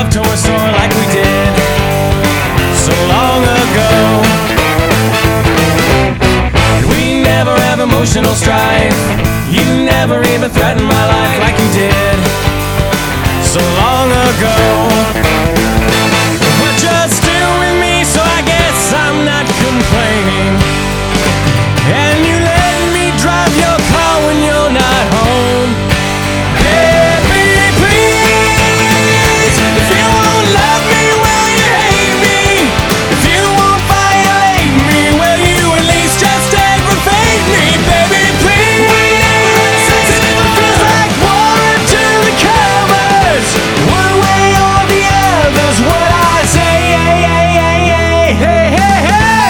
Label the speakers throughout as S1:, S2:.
S1: love toy store like we did so long ago. And we never have emotional strife. You never even threatened my life like you did so long ago. But you're still with me, so I guess I'm not complaining. And you let me drive your car when you're not home. Baby, please, if you won't love me, will you hate me? If you won't violate me, will you at least just aggravate me? Baby, please, it feels like water to the covers. One way or the other's what I say. Hey, hey, hey, hey.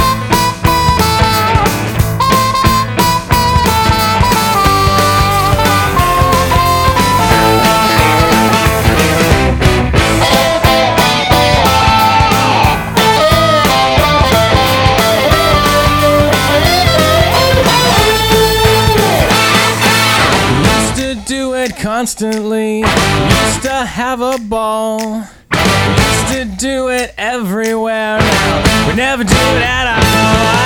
S1: Used to do it constantly, used to have a ball, used to do it everywhere. Now we never do it at all.